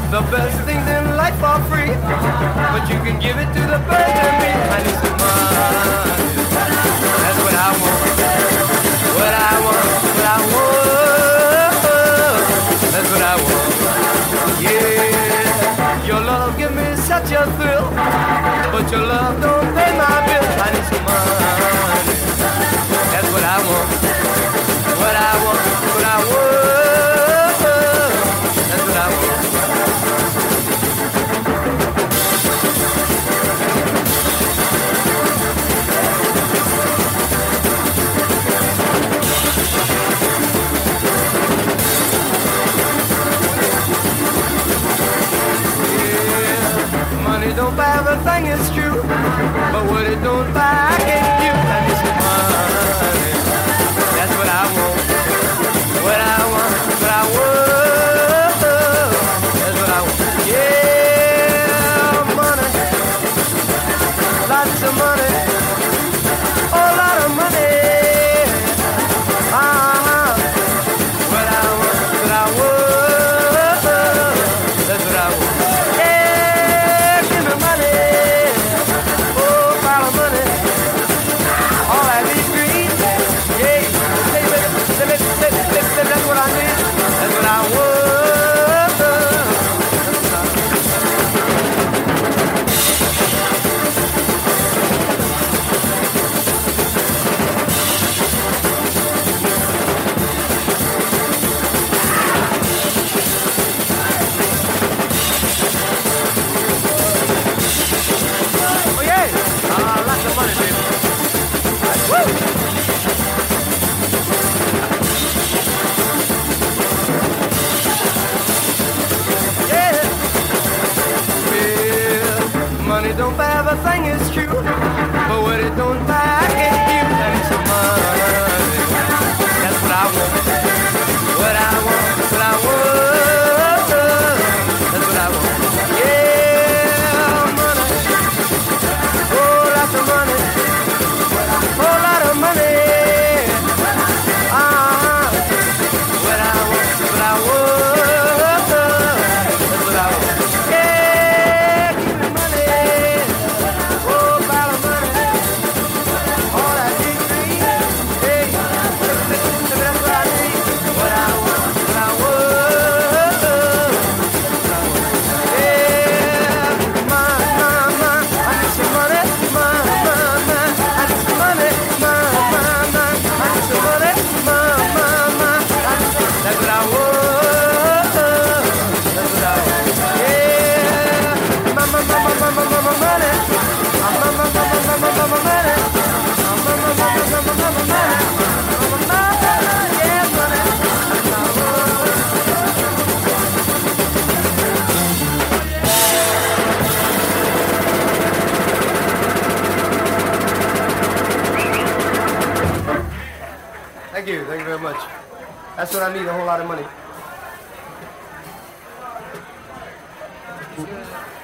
The best things in life are free, but you can give it to the birds and me. I need some money. That's what I want. What I want. What I want. That's what I want. Yeah. Your love give me such a thrill, but your love don't pay my bill. I need some money. That's what I want. What I want. What I want. That's what I want. Money don't buy everything, it's true, but what it don't buy, I can't do. I need some money. That's what I want. What I want. What I want. That's what I want. Yeah, money. Lots of money. A lot of money. What I want. What I want. That's what I want. That's what I need. That's what I want. Oh yeah, lots of money, baby. Woo! Money don't buy everything, it's true, but what it don't buy, I can't give. I need some money. That's what I want. What I want. What I want. That's what I want. Yeah, money. Oh, lots of money. Oh, lot of money. What I want. What I want. That's what I want. Thank you very much. That's what I need, a whole lot of money.